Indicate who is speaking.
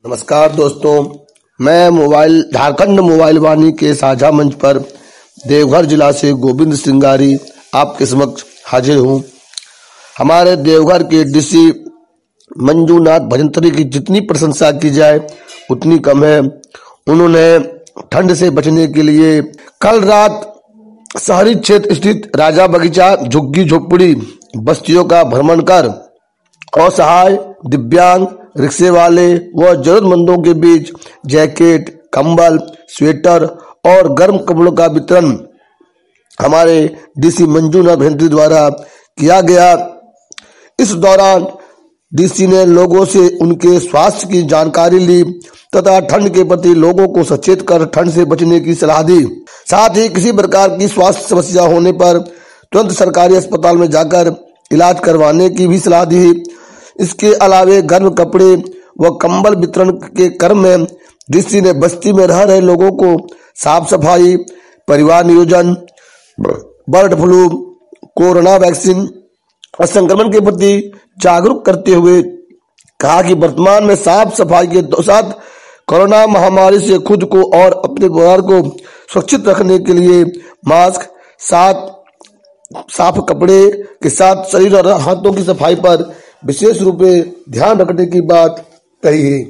Speaker 1: नमस्कार दोस्तों, मैं झारखंड मोबाइल वाणी के साझा मंच पर देवघर जिला से गोविंद सिंगारी आपके समक्ष हाजिर हूँ। हमारे देवघर के डीसी मंजूनाथ भजंत्री की जितनी प्रशंसा की जाए उतनी कम है। उन्होंने ठंड से बचने के लिए कल रात शहरी क्षेत्र स्थित राजा बगीचा झुग्गी झोपड़ी बस्तियों का भ्रमण कर असहाय, दिव्यांग, रिक्शे वाले व जरूरतमंदों के बीच जैकेट, कंबल, स्वेटर और गर्म कपड़ों का वितरण हमारे डीसी मंजूनाथ भजंत्री द्वारा किया गया। इस दौरान डीसी ने लोगों से उनके स्वास्थ्य की जानकारी ली तथा ठंड के प्रति लोगों को सचेत कर ठंड से बचने की सलाह दी। साथ ही किसी प्रकार की स्वास्थ्य समस्या होने पर तुरंत सरकारी अस्पताल में जाकर इलाज करवाने की भी सलाह दी। इसके अलावे गर्म कपड़े व कंबल वितरण के क्रम में डीसी ने बस्ती में रह रहे लोगों को साफ सफाई, परिवार नियोजन, बर्ड फ्लू, कोरोना वैक्सीन और संक्रमण के प्रति जागरूक करते हुए कहा कि वर्तमान में साफ सफाई के साथ कोरोना महामारी से खुद को और अपने परिवार को सुरक्षित रखने के लिए मास्क, साफ कपड़े के साथ शरीर और हाथों की सफाई पर विशेष रूप से ध्यान रखने की बात कही है।